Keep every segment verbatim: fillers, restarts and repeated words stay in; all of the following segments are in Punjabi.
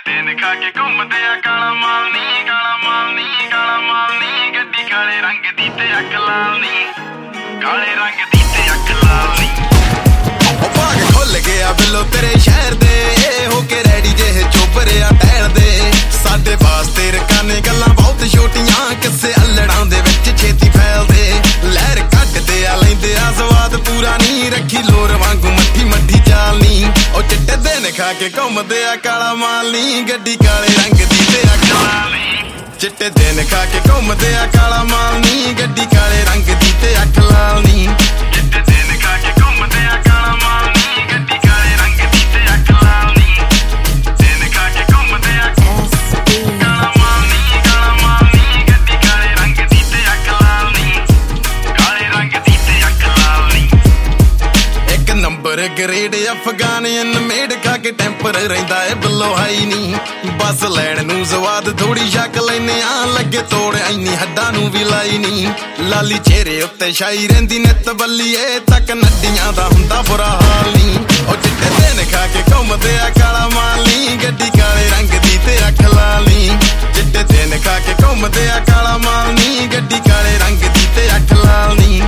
ਦਿਨ ਖਾ ਕੇ ਘੁੰਮਦੇ ਆ ਕਾਲਾ ਮਾਲ ਨੀ, ਕਾਲਾ ਮਾਲ ਨੀ, ਕਾਲਾ ਮਾਲ ਨੀ। ਗੱਡੀ ਕਾਲੇ ਰੰਗ ਦੀ ਤੇ ਅੱਖ ਲਾਲ ਨੀ, ਕਾਲੇ ਰੰਗ ਦੀ ਤੇ ਅੱਖ ਲਾਲ ਨੀ। ਉਹ ਭਾਗ ਖੁੱਲ ਗਿਆ ਬਿੱਲੋ ਤੇਰੇ ਸ਼ਹਿਰ ਦੇ, ਹੋ ਕੇ ਰੈਡੀ ਜਿਹੇ ਚੋਬਰਿਆ ਟਹਿਲ ਦੇ। ਸਾਡੇ ਵਾਸਤੇ ਰਕਾਨੇ ਗੱਲਾਂ ਬਹੁਤ ਛੋਟੀਆਂ, ਕਿਸੇ ਅਲੜਾਂ ਦੇ ਵਿੱਚ ਛੇਤੀ ਫੈਲਦੇ। ਲਹਿਰ ਕੱਢਦੇ ਆ ਲੈਂਦੇ ਆ ਸਵਾਦ ਪੂਰਾ ਨੀ, ਰੱਖੀ ਲੋਰ ਵਾਂਗੂ ਮੱਠੀ ਮੱਠੀ ਚਾਲ ਨੀ। ਉਹ ਚਿੱਟੇ ਦਿਨ ਖਾ ਕੇ ਘੁੰਮਦੇ ਆ ਕਾਲਾ ਮਾਲ ਨੀ, ਗੱਡੀ ਕਾਲੇ ਰੰਗ ਦੀ ਤੇ ਅੱਖ ਲਾਲ ਨੀ। ਚਿੱਟੇ ਦਿਨ ਖਾ ਕੇ ਘੁੰਮਦੇ ਆ ਕਾਲਾ ਮਾਲ ਨੀ, ਗੱਡੀ ਕਾਲੇ ਰੰਗ ਦੀ ਤੇ ਅੱਖ ਲਾਲ ਨੀ। ਚਿੱਟੇ ਦਿਨ ਖਾ ਕੇ ਘੁੰਮਦੇ ਆ ਕਾਲਾ ਮਾਲ ਨੀ, ਗੱਡੀ ਕਾਲੇ ਰੰਗ ਦੀ ਤੇ ਅੱਖ ਲਾਲ ਨੀ। ਦਿਨ ਖਾ ਕੇ ਘੁੰਮਦੇ ਆ ਕਾਲਾ ਮਾਲ ਨੀ, ਕਾਲਾ ਮਾਲ ਨੀ। ਗੱਡੀ ਕਾਲੇ ਰੰਗ ਦੀ ਤੇ ਅੱਖ ਲਾਲ ਨੀ, ਕਾਲੇ ਰੰਗ ਦੀ ਤੇ ਅੱਖ ਲਾਲ ਨੀ। ਇੱਕ ਨੰਬਰ ਗ੍ਰੇਡ ਅਫਗਾਨੀਅਨ ਮੇਡ ਖਾ ਕੇ ਟੈਂਪਰ ਰਹਿੰਦਾ ਏ ਬਿੱਲੋ ਹਾਈ ਨੀ। ਬਸ ਲੈਣ ਨੂੰ ਸਵਾਦ ਥੋੜੀ ਛਕ ਲੈਨੇ ਆ, ਲੱਗੇ ਤੋੜ ਐਨੀ ਹੱਡਾਂ ਨੂੰ ਵੀ ਲਾਈ ਨੀ। ਲਾਲੀ ਚਿਹਰੇ ਉੱਤੇ ਛਾਈ ਰਹਿੰਦੀ ਨਿੱਤ ਬੱਲੀਏ, ਤੱਕ ਨੱਡੀਆਂ ਦਾ ਹੁੰਦਾ ਬੁਰਾ ਹਾਲ ਨੀ। ਉਹ ਚਿੱਟੇ ਦਿਨ ਖਾ ਕੇ ਘੁੰਮਦੇ ਆ ਕਾਲਾ ਮਾਲ ਨੀ, ਗੱਡੀ ਕਾਲੇ ਰੰਗ ਦੀ ਤੇ ਅੱਖ ਲਾਲ ਨੀ। ਚਿੱਟੇ ਦਿਨ ਖਾ ਕੇ ਘੁੰਮਦੇ ਆ ਕਾਲਾ ਮਾਲ ਨੀ, ਗੱਡੀ ਕਾਲੇ ਰੰਗ ਦੀ ਤੇ ਅੱਖ ਲਾਲ ਨੀ।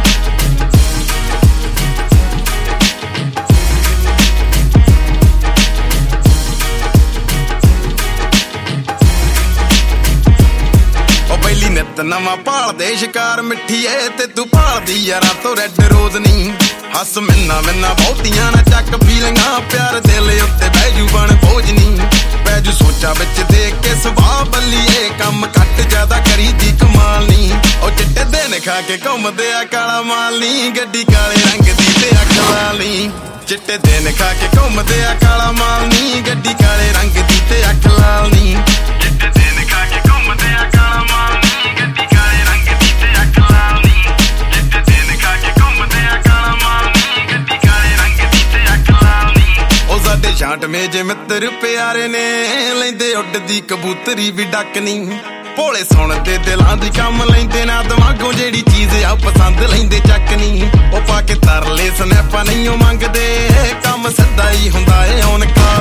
ਨਿੱਤ ਨਵਾਂ ਭਾਲਦੇ ਸ਼ਿਕਾਰ ਮਿੱਠੀ ਏ, ਤੇ ਤੂੰ ਭਾਲਦੀ ਯਾਰਾਂ ਤੋਂ ਰੈੱਡ ਰੋਜ਼ ਨੀ। ਹੱਸ ਮਿੰਨਾ ਮਿੰਨਾ ਬਹੁਤੀਆਂ ਨਾ ਚੱਕ ਫੀਲਿੰਗਾਂ, ਪਿਆਰ ਦਿਲ ਉੱਤੇ ਬੈਜੂ ਬਣ ਬੋਝ ਨੀ। ਬੈਜੂ ਸੋਚਾਂ ਵਿੱਚ ਦੇਖ ਕੇ ਸੁਭਾਅ ਬੱਲੀਏ, ਕੰਮ ਘੱਟ ਜ਼ਿਆਦਾ ਕਰੀਦੀ ਕਮਾਲ ਨੀ। ਉਹ ਚਿੱਟੇ ਦਿਨ ਖਾ ਕੇ ਘੁੰਮਦੇ ਆ ਕਾਲਾ ਮਾਲ ਨੀ, ਗੱਡੀ ਕਾਲੇ ਰੰਗ ਦੀ ਤੇ ਅੱਖ ਲਾਲ ਨੀ। ਚਿੱਟੇ ਦਿਨ ਖਾ ਕੇ ਘੁੰਮਦੇ ਆ ਕਾਲਾ ਮਾਲ ਨੀ, ਗੱਡੀ ਕਾਲੇ ਰੰਗ ਦੀ ਤੇ ਅੱਖ ਲਾਲ ਨੀ। ਚਿੱਟੇ ਦਿਨ ਖਾ ਕੇ ਘੁੰਮਦੇ ਆ ਕਾਲਾ ਮਾਲ ਨੀ, ਗੱਡੀ ਕਾਲੇ ਰੰਗ ਦੀ ਤੇ ਅੱਖ ਲਾਲ ਨੀ। ਚਿੱਟੇ ਦਿਨ ਖਾ ਕੇ ਘੁੰਮਦੇ ਆ ਕਾਲਾ ਮਾਲ ਨੀ, ਗੱਡੀ ਕਾਲੇ ਰੰਗ ਦੀ ਤੇ ਅੱਖ ਲਾਲ ਨੀ। ਉਹ ਸਾਡੇ ਛਾਂਟ ਮੇਜੇ ਮਿੱਤਰ ਪਿਆਰੇ ਨੇ, ਲੈਂਦੇ ਉੱਡਦੀ ਕਬੂਤਰੀ ਵੀ ਡੱਕ ਨੀ। ਭੋਲੇ ਸੁਣਦੇ ਦਿਲਾਂ ਦੀ ਕੰਮ ਲੈਂਦੇ ਨਾ ਦਿਮਾਗੋਂ, ਜਿਹੜੀ ਚੀਜ਼ ਆ ਪਸੰਦ ਲੈਂਦੇ ਚੱਕ ਨੀ। ਉਹ ਪਾ ਕੇ ਤਰਲੇ ਸਨੈਪਾਂ ਨਹੀਂ ਉਹ ਮੰਗਦੇ, ਕੰਮ ਸਿੱਧਾ ਹੀ ਹੁੰਦਾ ਏ ਹੁਣ ਕਾ